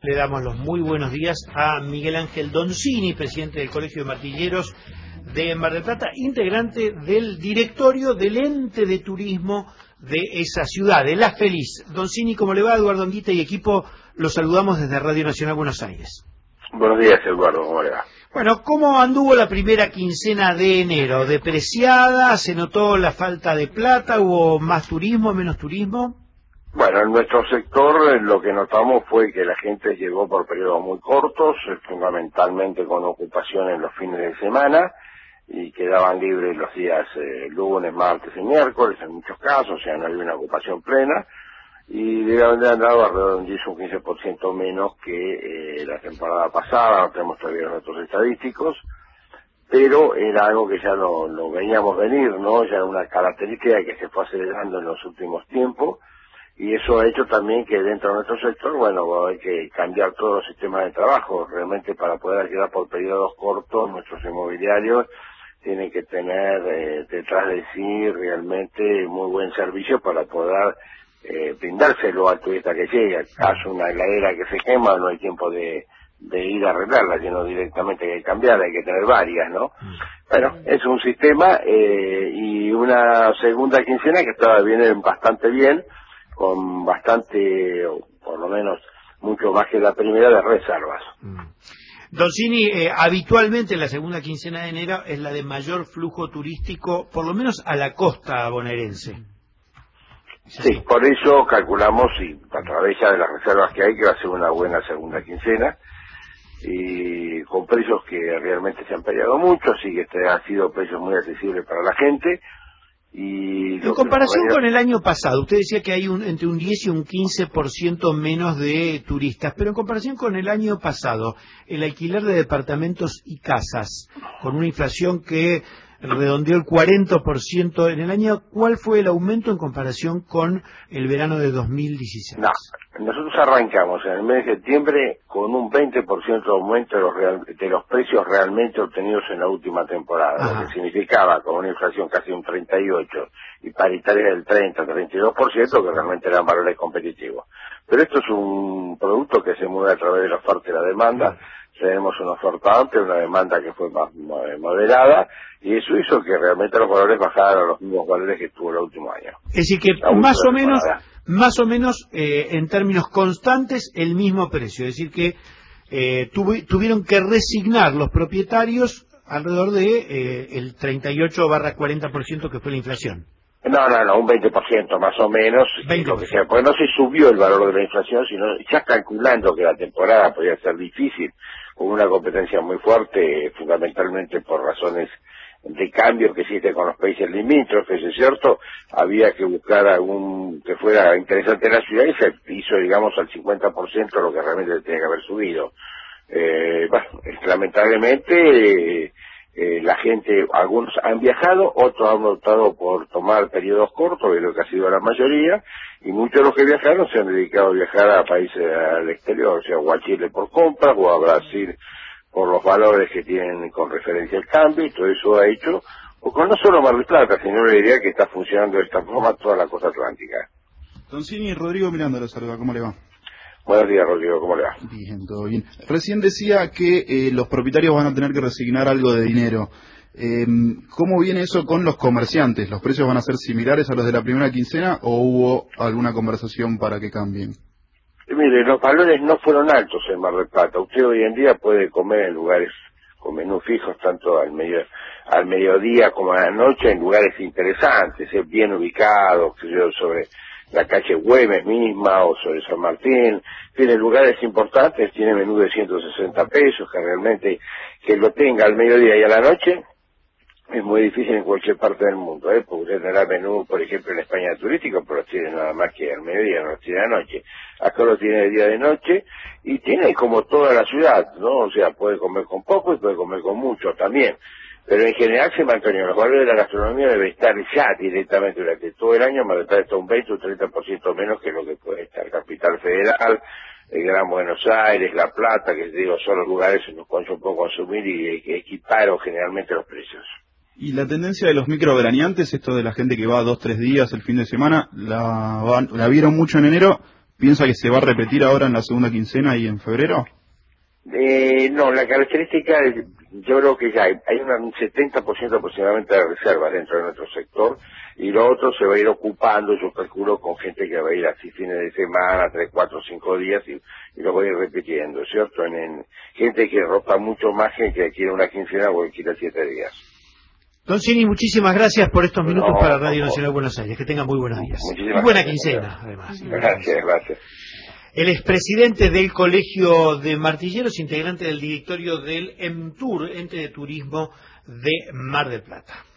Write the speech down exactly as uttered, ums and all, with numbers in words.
le damos los muy buenos días a Miguel Ángel Doncini, presidente del Colegio de Martilleros de Mar del Plata, integrante del directorio del ente de turismo de esa ciudad, de La Feliz. Doncini, ¿cómo le va? Eduardo Anguita y equipo, los saludamos desde Radio Nacional Buenos Aires. Buenos días, Eduardo, ¿cómo le va? Bueno, ¿cómo anduvo la primera quincena de enero? ¿Depreciada? ¿Se notó la falta de plata? ¿Hubo más turismo, menos turismo? Bueno, en nuestro sector lo que notamos fue que la gente llegó por periodos muy cortos, fundamentalmente con ocupación en los fines de semana, y quedaban libres los días eh, lunes, martes y miércoles en muchos casos, o sea, no había una ocupación plena, y debe haber andado alrededor de un diez o un quince por ciento menos que eh, la temporada pasada. No tenemos todavía los datos estadísticos, pero era algo que ya lo, lo veíamos venir, ¿no? Ya era una característica que se fue acelerando en los últimos tiempos, y eso ha hecho también que dentro de nuestro sector, bueno, hay que cambiar todos los sistemas de trabajo. Realmente, para poder alquilar por periodos cortos, nuestros inmobiliarios tienen que tener eh, detrás de sí realmente muy buen servicio para poder eh, brindárselo al turista que llega. Caso una heladera que se quema, no hay tiempo de, de ir a arreglarla, sino directamente hay que cambiarla, hay que tener varias, ¿no? Bueno, es un sistema eh, y una segunda quincena que estaba viene bastante bien, con bastante, o por lo menos mucho más que la primera, de reservas. Mm. Doncini, eh, habitualmente la segunda quincena de enero es la de mayor flujo turístico, por lo menos a la costa bonaerense. Sí, por eso calculamos, y a través ya de las reservas que hay, que va a ser una buena segunda quincena, y con precios que realmente se han peleado mucho, así que este han sido precios muy accesibles para la gente. Y en comparación con el año pasado, usted decía que hay un, entre un diez y un quince por ciento menos de turistas, pero en comparación con el año pasado, el alquiler de departamentos y casas, con una inflación que redondeó el cuarenta por ciento en el año, ¿cuál fue el aumento en comparación con el verano de dos mil dieciséis? No, nosotros arrancamos en el mes de septiembre con un veinte por ciento de aumento de los, real, de los precios realmente obtenidos en la última temporada. Ajá. Lo que significaba con una inflación casi un treinta y ocho por ciento y paritaria del treinta, treinta y dos por ciento, que realmente eran valores competitivos. Pero esto es un producto que se mueve a través de la oferta y la demanda. Tenemos una oferta amplia, una demanda que fue más moderada, y eso hizo que realmente los valores bajaran a los mismos valores que tuvo el último año. Es decir, que más o menos, más o menos eh, en términos constantes, el mismo precio. Es decir, que eh, tuvi, tuvieron que resignar los propietarios alrededor de eh, el treinta y ocho barra cuarenta por ciento que fue la inflación. No, no, no, un veinte por ciento más o menos, veinte por ciento. Lo que sea, porque no se subió el valor de la inflación, sino ya calculando que la temporada podía ser difícil, con una competencia muy fuerte, fundamentalmente por razones de cambio que existe con los países limítrofes, es cierto, había que buscar algún que fuera interesante en la ciudad, y se hizo, digamos, al cincuenta por ciento lo que realmente tenía que haber subido. Eh, bueno, lamentablemente... Eh, Eh, la gente, algunos han viajado, otros han optado por tomar periodos cortos, que es lo que ha sido la mayoría, y muchos de los que viajaron se han dedicado a viajar a países al exterior, o sea, o a Chile por compras, o a Brasil por los valores que tienen con referencia al cambio, y todo eso ha hecho, porque no solo Mar del Plata, sino le diría que está funcionando de esta forma toda la costa atlántica. Doncini, Rodrigo Miranda lo saluda, ¿cómo le va? Buenos días, Rodrigo, ¿cómo le va? Bien, todo bien. Recién decía que eh, los propietarios van a tener que resignar algo de dinero. Eh, ¿Cómo viene eso con los comerciantes? ¿Los precios van a ser similares a los de la primera quincena o hubo alguna conversación para que cambien? Y mire, los valores no fueron altos en Mar del Plata. Usted hoy en día puede comer en lugares con menús fijos, tanto al medio, al mediodía como a la noche, en lugares interesantes, eh, bien ubicados, sobre la calle Güemes misma o sobre San Martín. Tiene lugares importantes, tiene menú de ciento sesenta pesos, que realmente que lo tenga al mediodía y a la noche es muy difícil en cualquier parte del mundo, ¿eh? Porque usted tendrá menú, por ejemplo, en España turístico, pero los tiene nada más que al mediodía, no los tiene a la noche. Acá lo tiene de día de noche, y tiene como toda la ciudad, ¿no? O sea, puede comer con poco y puede comer con mucho también. Pero en general se mantienen los valores de la gastronomía, debe estar ya directamente durante todo el año. Mar del Plata está un veinte o un treinta por ciento menos que lo que puede estar Capital Federal, el Gran Buenos Aires, La Plata, que digo son los lugares en los cuales yo puedo consumir y que equiparo generalmente los precios. ¿Y la tendencia de los microveraneantes, esto de la gente que va dos, tres días el fin de semana, la, van, la vieron mucho en enero, ¿piensa que se va a repetir ahora en la segunda quincena y en febrero? Eh, no, la característica es, yo creo que ya hay, hay una, un setenta por ciento aproximadamente de reservas dentro de nuestro sector, y lo otro se va a ir ocupando, yo calculo, con gente que va a ir así fines de semana, tres, cuatro, cinco días, y, y lo voy a ir repitiendo, ¿cierto? En, en gente que rota mucho más que quiere una quincena o que quiere siete días. Don Cini, muchísimas gracias por estos minutos No, para Radio no, Nacional Buenos Aires. Que tengan muy buenos días. Muchísimas Y buena gracias, quincena, además. Gracias, gracias. El expresidente del Colegio de Martilleros, integrante del directorio del EMTUR, Ente de Turismo de Mar del Plata.